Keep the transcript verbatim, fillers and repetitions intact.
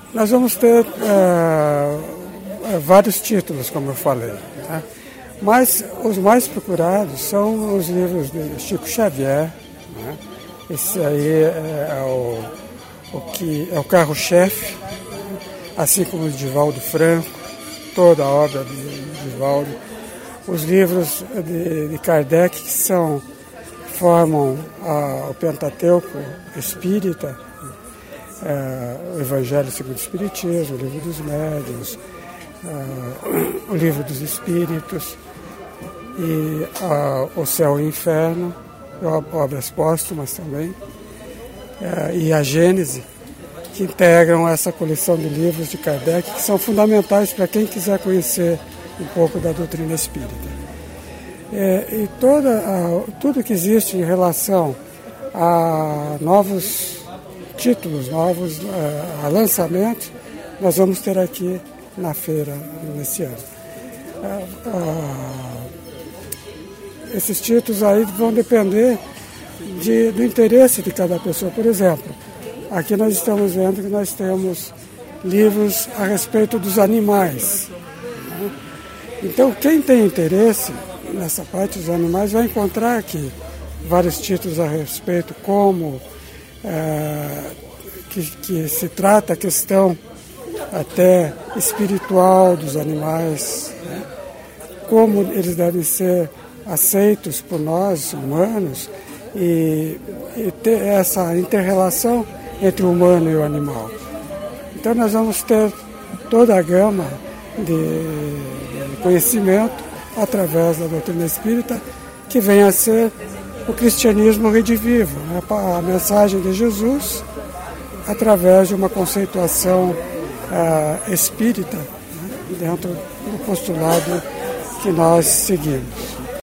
Nós vamos ter uh, vários títulos, como eu falei, né? Mas os mais procurados são os livros de Chico Xavier, né? Esse aí é, é, o, o que, é o carro-chefe, assim como o de Divaldo Franco, toda a obra de Divaldo. Os livros de, de Kardec, que são, formam a, o Pentateuco Espírita, é, o Evangelho segundo o Espiritismo, o Livro dos Médiuns, é, o Livro dos Espíritos, e a, o Céu e o Inferno, obras póstumas também, é, e a Gênese, que integram essa coleção de livros de Kardec, que são fundamentais para quem quiser conhecer um pouco da doutrina espírita. É, e toda a, tudo que existe em relação a novos títulos, novos a, a lançamentos, nós vamos ter aqui na feira nesse ano. A, a, esses títulos aí vão depender de, do interesse de cada pessoa. Por exemplo, aqui nós estamos vendo que nós temos livros a respeito dos animais, né? Então, quem tem interesse nessa parte dos animais vai encontrar aqui vários títulos a respeito, como é, que, que se trata a questão até espiritual dos animais, né? Como eles devem ser aceitos por nós, humanos, e, e ter essa inter-relação entre o humano e o animal. Então nós vamos ter toda a gama de, de conhecimento através da doutrina espírita, que vem a ser o cristianismo redivivo, né? A mensagem de Jesus através de uma conceituação uh, espírita, né? Dentro do postulado que nós seguimos.